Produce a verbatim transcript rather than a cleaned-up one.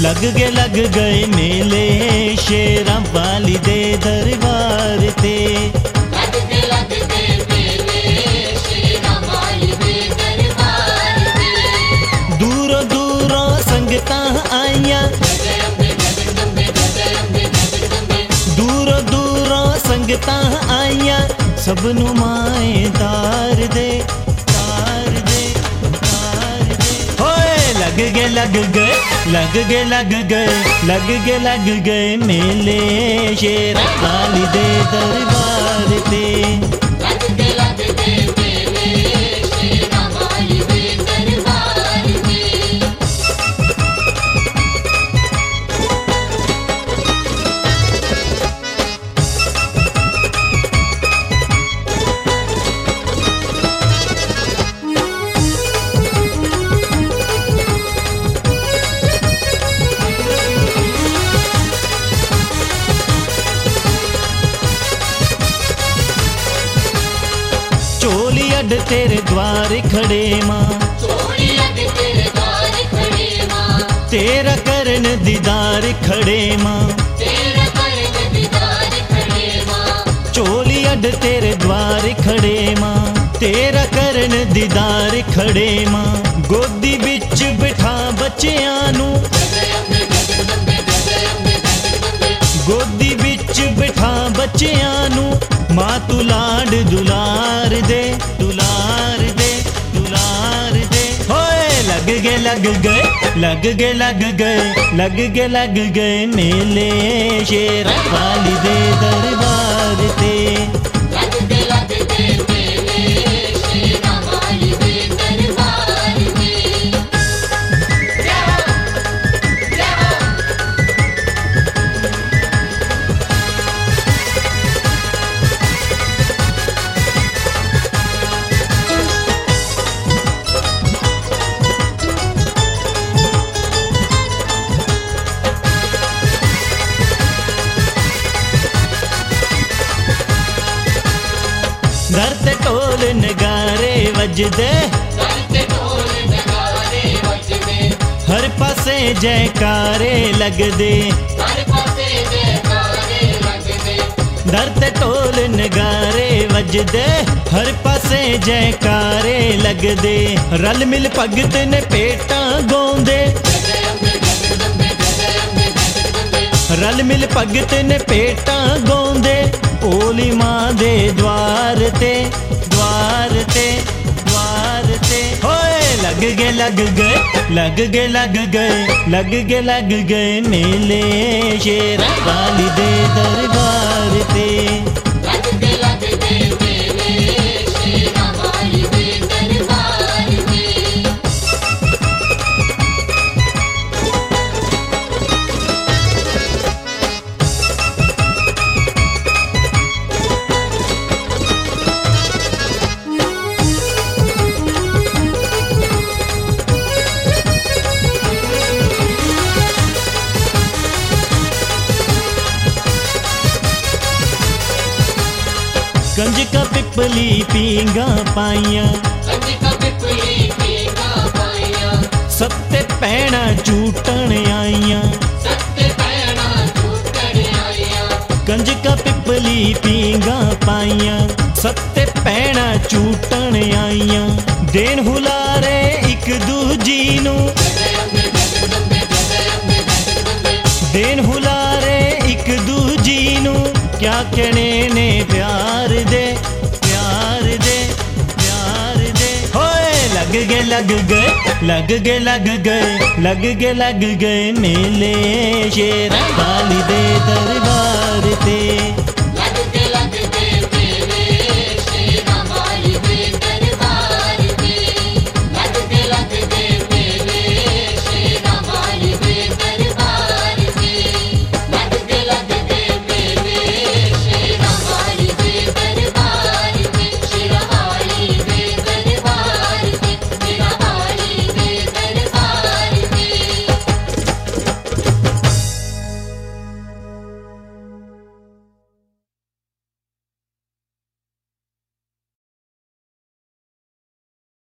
लग गए लग गए मेले शेरां वाली दे दरबार ते। लग गए लग गए मेले शेरां वाली दे दरबार ते। दूरों दूरों संगतां आईयां, दूरों दूरों संगतां आईयां, सबनू माए तार दे तार दे तार दे। होए लग गए लग गए लग गए लग गए लग गए लग गए मेले शेरां वाली दे दरबार ते। लग गए लग गए मेले शेरां वाली दे दरबार ते। चोली अड तेरे द्वार खड़े मां, चोली अड तेरे द्वार खड़े मां, तेरा करन दीदार खड़े मां। तेरा करन दीदार खड़े मां। चोली अड तेरे द्वार खड़े मां, तेरा करन दीदार खड़े मां। गोदी बिच बिठा बच्चियां नू, गोदी बिच बिठा बच्चियां नू, मां तू लाड दुलार दे दुलार दे दुलार दे। होए लग गए लग गए लग गए लग गए लग गए लग गए मेले शेरां वाली दे दरबार ते। लग गए लग गए मेले शेरां वाली दे दरबार ते। जय हो जय हो। घर ते ढोल नगारे वजदे, घर ते ढोल नगारे वजदे, हर पासे जयकारे लगदे। हर पासे जयकारे लगदे। घर ते ढोल नगारे वजदे, हर पासे जयकारे लगदे। रल मिल भगत ने पेटां गौंदे, रल मिल भगत ने पेटां गौंदे। ओली मां दे द्वार ते द्वार ते द्वार ते। होए लग गए लग गए लग गए लग गए लग गए लग गए मेले शेरां वाली दे दरबार ते। लग गए लग गए मेले शेरां वाली दे दरबार ते। कंजका पिपली पींगा पाइयां, कंजका पिपली पींगा पाइयां, सत्ते पैणा झूटण आइयां। सत्ते पैणा झूटण आइयां। कंजका पिपली पींगा पाइयां, सत्ते पैणा झूटण आइयां। देन हुलारे एक दूजी नू, देन हुलारे एक दूजी नू। क्या कहने ने प्यार दे प्यार दे प्यार दे। होए लग गए लग गए लग गए लग गए लग गए लग गए मेले शेरां वाली दे दरबार ते।